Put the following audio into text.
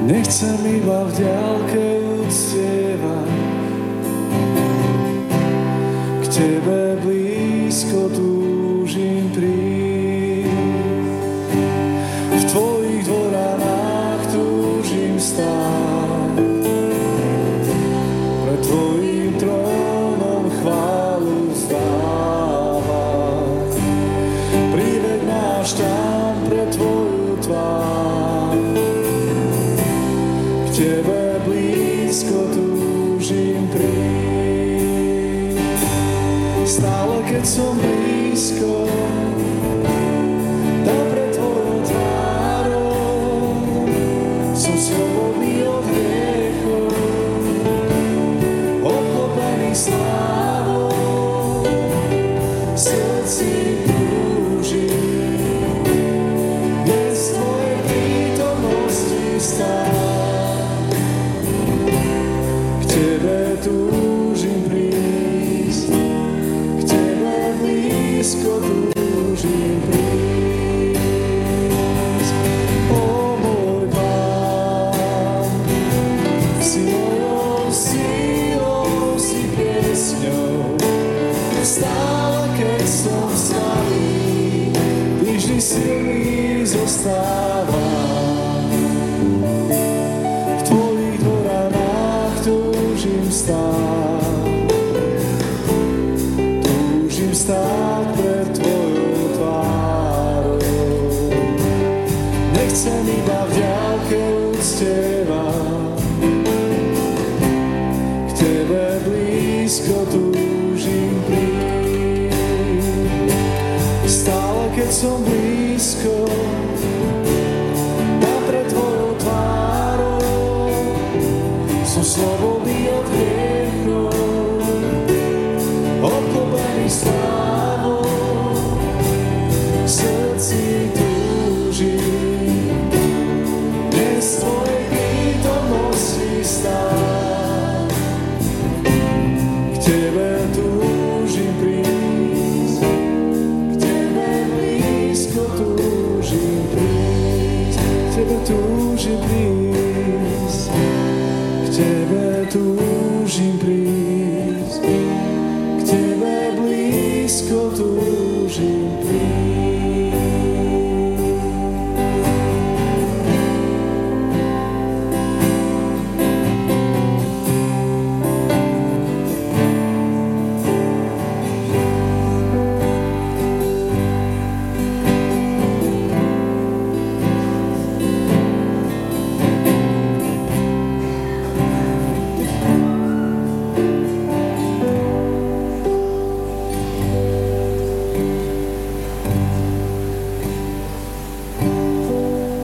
Nechcem iba v diaľke uctievať, k Tebe blízko túžim prísť. V Tvojich dvoranách túžim stáť, pred Tvojim trónom chválu vzdávať. Priveď náš tam pred Tvoju tvár, k Tebe blízko túžim prísť. Stále keď som blízko, tam pred Tvojou tvárou, som slobodný od hriechov, obklopený slávou, v srdci túžim dnes v Tvojej prítomnosti stáť. K Tebe túžim prísť, k Tebe blízko túžim prísť. Ó môj Pán, si mojou silou, si piesňou, stále keď som slabý, Ty vždy silný zostávam. V Tvojich dvoranách túžim stáť, túžim stáť pred Tvojou tvárou. Nechcem iba v diaľke uctievať, k Tebe blízko túžim prísť. Stále keď som blízko, tam pred Tvojou tvárou, som slobodný od hriechov, obklopený slávou, v srdci túžim dnes v Tvojej prítomnosti stáť. K Tebe túžim prísť, k Tebe blízko túžim prísť, k Tebe túžim prísť, k Tebe túžim.